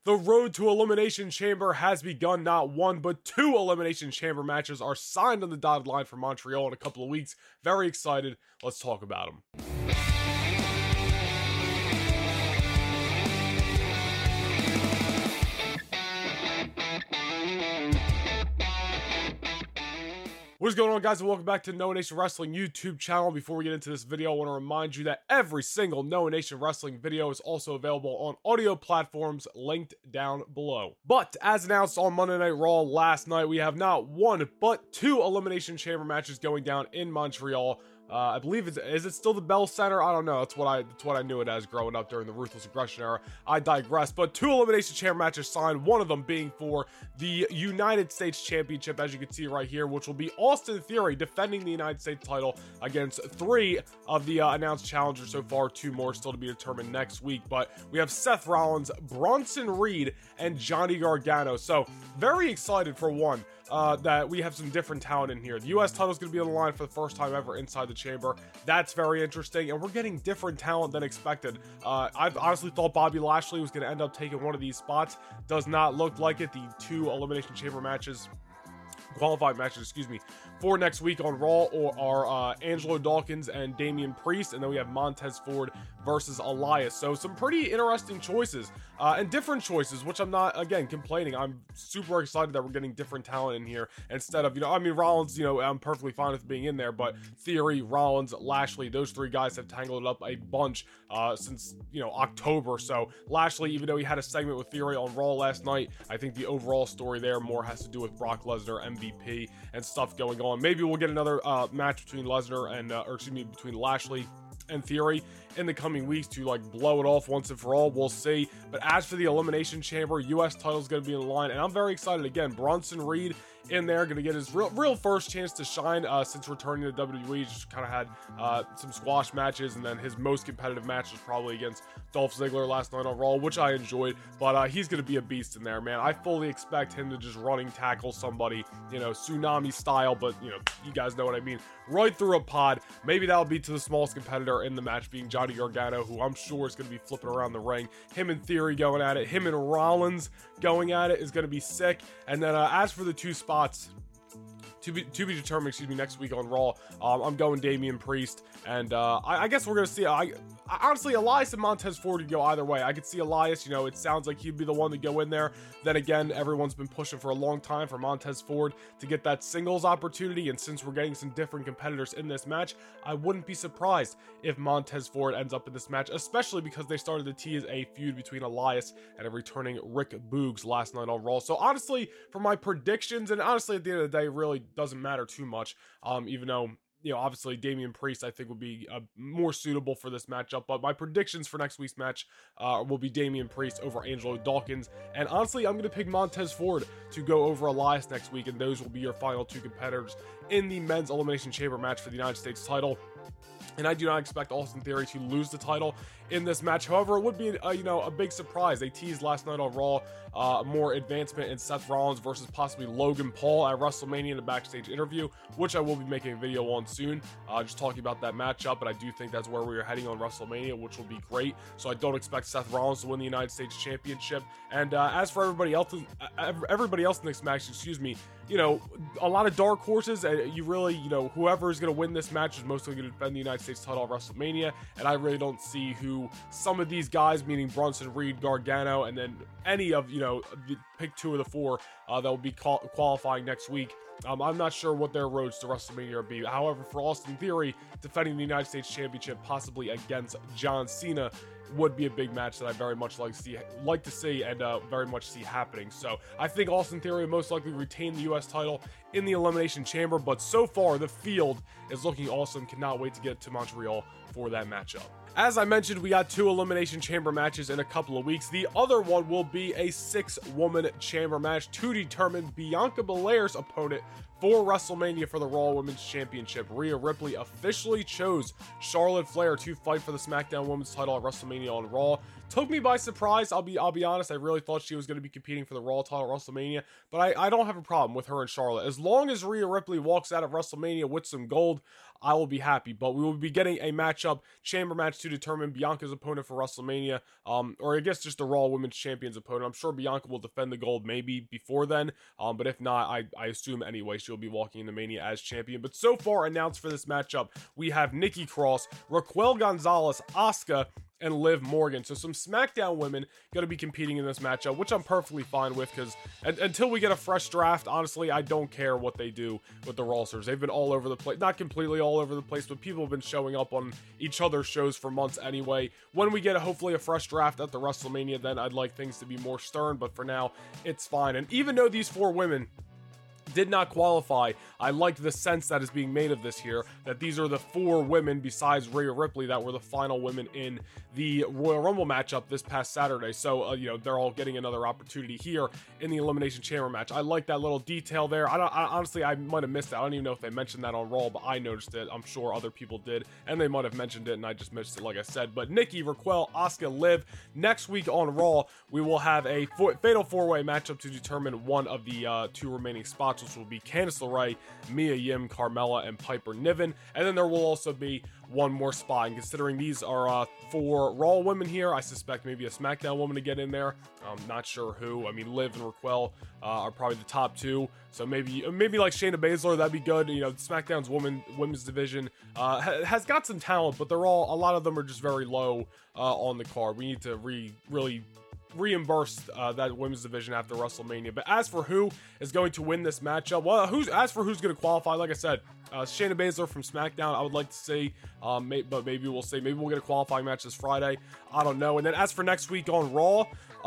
The road to Elimination Chamber has begun. Not one, but two Elimination Chamber matches are signed on the dotted line for Montreal in a couple of weeks. Very excited. Let's talk about them. What is going on, guys, and welcome back to Noah Nation Wrestling YouTube channel. Before we get into this video, I want to remind you that every single Noah Nation Wrestling video is also available on audio platforms linked down below. But as announced on Monday Night Raw last night, we have not one but two Elimination Chamber matches going down in Montreal. I believe is it still the Bell Center? I don't know. That's what I knew it as growing up during the Ruthless Aggression era. I digress. But two Elimination Chamber matches signed. One of them being for the United States Championship, as you can see right here, which will be Austin Theory defending the United States title against three of the announced challengers so far. Two more still to be determined next week. But we have Seth Rollins, Bronson Reed, and Johnny Gargano. So very excited for one. That we have some different talent in here. The U.S. title is going to be on the line for the first time ever inside the chamber. That's very interesting, and we're getting different talent than expected. I honestly thought Bobby Lashley was going to end up taking one of these spots. Does not look like it. The two Elimination Chamber matches, qualified matches, for next week on Raw are Angelo Dawkins and Damian Priest, and then we have Montez Ford versus Elias. So some pretty interesting choices and different choices, which I'm not, again, complaining. I'm super excited that we're getting different talent in here instead of, Rollins, I'm perfectly fine with being in there, but Theory, Rollins, Lashley, those three guys have tangled it up a bunch since, October. So Lashley, even though he had a segment with Theory on Raw last night, I think the overall story there more has to do with Brock Lesnar, MVP, and stuff going on. Maybe we'll get another match between Lesnar and, between Lashley and Theory in the coming weeks to blow it off once and for all. We'll see. But as for the Elimination Chamber, U.S. title is going to be in the line, and I'm very excited. Again, Bronson Reed in there, going to get his real first chance to shine since returning to WWE. Just kind of had some squash matches, and then his most competitive match was probably against Dolph Ziggler last night on Raw, which I enjoyed. But he's going to be a beast in there, man. I fully expect him to just running tackle somebody, tsunami style, but you guys know what I mean, right through a pod. Maybe that'll be to the smallest competitor in the match, being Johnny Gargano, who I'm sure is going to be flipping around the ring. Him and Theory going at it, him and Rollins going at it is going to be sick. And then as for the two spots to be determined, next week on Raw, I'm going Damian Priest, and I guess we're gonna see. Honestly, Elias and Montez Ford could go either way. I could see Elias, it sounds like he'd be the one to go in there. Then again, everyone's been pushing for a long time for Montez Ford to get that singles opportunity, and since we're getting some different competitors in this match, I wouldn't be surprised if Montez Ford ends up in this match, especially because they started to tease a feud between Elias and a returning Rick Boogs last night on Raw. So honestly, for my predictions, and honestly at the end of the day, it really doesn't matter too much, even though obviously Damian Priest I think would be more suitable for this matchup, but my predictions for next week's match will be Damian Priest over Angelo Dawkins, and honestly I'm going to pick Montez Ford to go over Elias next week, and those will be your final two competitors in the men's Elimination Chamber match for the United States title. And I do not expect Austin Theory to lose the title in this match. However, it would be a big surprise. They teased last night on Raw more advancement in Seth Rollins versus possibly Logan Paul at WrestleMania in a backstage interview, which I will be making a video on soon, just talking about that matchup. But I do think that's where we are heading on WrestleMania, which will be great. So I don't expect Seth Rollins to win the United States Championship. And as for everybody else in this match, a lot of dark horses. You really, whoever is going to win this match is mostly going to defend the United States title at WrestleMania, and I really don't see who some of these guys, meaning Bronson Reed, Gargano, and then any of, pick two of the four that will be qualifying next week. I'm not sure what their roads to WrestleMania will be. However, for Austin Theory, defending the United States Championship, possibly against John Cena, would be a big match that I very much like to see and very much see happening. So I think Austin Theory will most likely retain the U.S. title in the Elimination Chamber, but so far the field is looking awesome. Cannot wait to get to Montreal for that matchup. As I mentioned, we got two Elimination Chamber matches in a couple of weeks. The other one will be a 6-woman chamber match to determine Bianca Belair's opponent for WrestleMania for the Raw Women's Championship. Rhea Ripley officially chose Charlotte Flair to fight for the SmackDown Women's title at WrestleMania on Raw took me by surprise. I'll be honest. I really thought she was going to be competing for the Raw title at WrestleMania, but I don't have a problem with her and Charlotte. As long as Rhea Ripley walks out of WrestleMania with some gold, I will be happy. But we will be getting a matchup, chamber match, to determine Bianca's opponent for WrestleMania, or I guess just the Raw Women's Champion's opponent. I'm sure Bianca will defend the gold maybe before then, but if not, I assume anyway she'll be walking into Mania as champion. But so far announced for this matchup, we have Nikki Cross, Raquel Gonzalez, Asuka, and Liv Morgan. So some SmackDown women going to be competing in this matchup, which I'm perfectly fine with, because until we get a fresh draft, honestly, I don't care what they do with the rosters. They've been all over the place. Not completely all over the place, but people have been showing up on each other's shows for months anyway. When we get hopefully a fresh draft at the WrestleMania, then I'd like things to be more stern, but for now, it's fine. And even though these 4 women did not qualify, I like the sense that is being made of this here, that these are the 4 women besides Rhea Ripley that were the final women in the Royal Rumble matchup this past Saturday. So you know, they're all getting another opportunity here in the Elimination Chamber match. I like that little detail there. Honestly, I might have missed it. I don't even know if they mentioned that on Raw, but I noticed it. I'm sure other people did, and they might have mentioned it and I just missed it, like I said. But Nikki, Raquel, Asuka, Liv. Next week on Raw, we will have a fatal 4-way matchup to determine one of the 2 remaining spots, which will be Candice LeRae, Mia Yim, Carmella, and Piper Niven. And then there will also be one more spot. And considering these are 4 Raw women here, I suspect maybe a SmackDown woman to get in there. I'm not sure who. I mean, Liv and Raquel are probably the top 2. So maybe like Shayna Baszler, that'd be good. You know, SmackDown's women's division has got some talent, but a lot of them are just very low on the card. We need to really reimburse that women's division after WrestleMania. But as for who is going to win this matchup, well, as for who's going to qualify, like I said, Shayna Baszler from SmackDown, I would like to see, but maybe we'll get a qualifying match this Friday. I don't know. And then as for next week on Raw,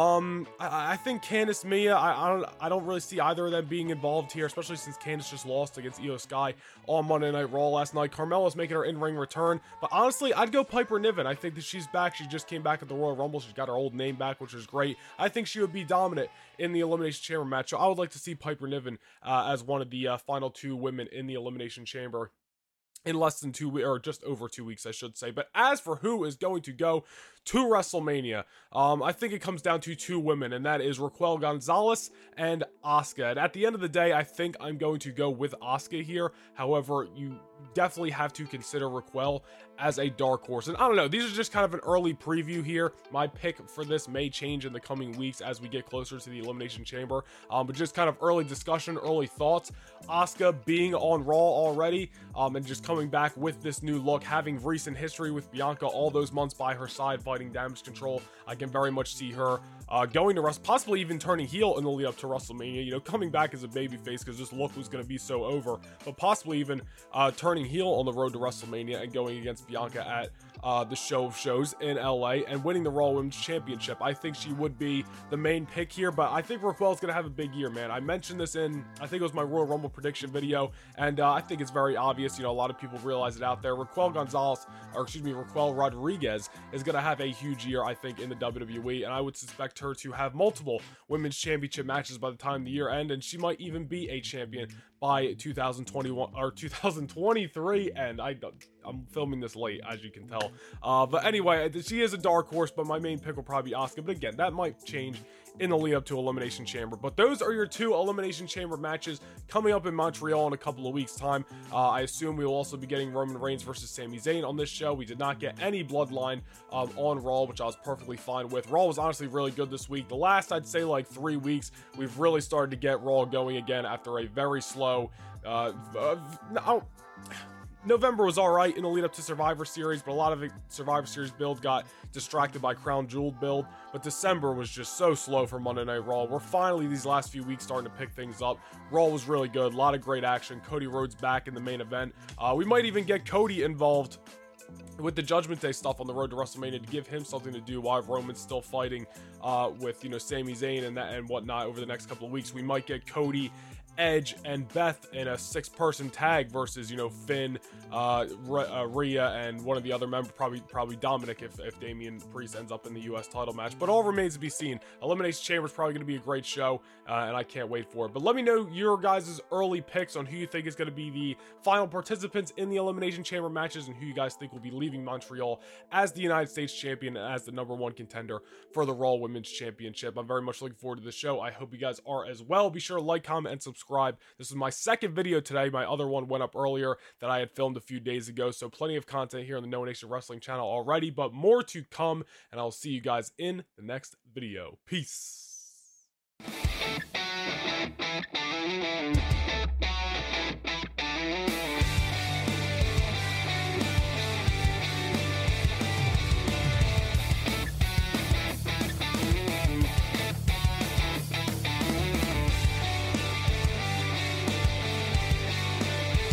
I think Candice, Mia, I don't really see either of them being involved here, especially since Candice just lost against Io Sky on Monday Night Raw last night. Carmella's making her in-ring return, but honestly, I'd go Piper Niven. I think that she's back. She just came back at the Royal Rumble. She's got her old name back, which is great. I think she would be dominant in the Elimination Chamber match. So I would like to see Piper Niven as one of the final 2 women in the Elimination Chamber in less than 2 weeks, or just over 2 weeks, I should say. But as for who is going to go to WrestleMania, I think it comes down to 2 women, and that is Raquel Gonzalez and Asuka. And at the end of the day, I think I'm going to go with Asuka here. However, you definitely have to consider Raquel as a dark horse. And I don't know, these are just kind of an early preview here. My pick for this may change in the coming weeks as we get closer to the Elimination Chamber, but just kind of early discussion, early thoughts. Asuka being on Raw already, and just coming back with this new look, having recent history with Bianca all those months by her side fighting Damage Control, I can very much see her going to possibly even turning heel in the lead up to WrestleMania, you know, coming back as a babyface because this look was going to be so over, but possibly even turning heel on the road to WrestleMania and going against Bianca at the show of shows in LA and winning the Raw Women's Championship. I think she would be the main pick here, but I think Raquel's going to have a big year, man. I mentioned this in, I think it was my Royal Rumble prediction video, and I think it's very obvious, you know, a lot of people realize it out there. Raquel Rodriguez is going to have a huge year, I think, in the WWE, and I would suspect her to have multiple women's championship matches by the time the year ends, and she might even be a champion by 2021 or 2023, and I'm filming this late, as you can tell. But anyway, she is a dark horse, but my main pick will probably be Asuka. But again, that might change in the lead up to Elimination Chamber. But those are your 2 Elimination Chamber matches coming up in Montreal in a couple of weeks' time. I assume we will also be getting Roman Reigns versus Sami Zayn on this show. We did not get any Bloodline on Raw, which I was perfectly fine with. Raw was honestly really good this week. The last, I'd say, like 3 weeks, we've really started to get Raw going again after a very slow November was alright in the lead up to Survivor Series, but a lot of the Survivor Series build got distracted by Crown Jewel build. But December was just so slow for Monday Night Raw. We're finally, these last few weeks, starting to pick things up. Raw was really good, a lot of great action. Cody Rhodes back in the main event. We might even get Cody involved with the Judgment Day stuff on the road to WrestleMania to give him something to do while Roman's still fighting with, you know, Sami Zayn and whatnot over the next couple of weeks. We might get Cody Edge and Beth in a 6-person tag versus, you know, Finn, Rhea, and one of the other members, probably Dominic if Damian Priest ends up in the U.S. title match. But all remains to be seen. Elimination Chamber is probably going to be a great show, and I can't wait for it. But let me know your guys' early picks on who you think is going to be the final participants in the Elimination Chamber matches, and who you guys think will be leaving Montreal as the United States champion and as the #1 contender for the Raw Women's Championship. I'm very much looking forward to the show. I hope you guys are as well. Be sure to like, comment, and subscribe. This is my second video today. My other one went up earlier that I had filmed a few days ago, so plenty of content here on the No Nation Wrestling channel already, but more to come, and I'll see you guys in the next video. Peace.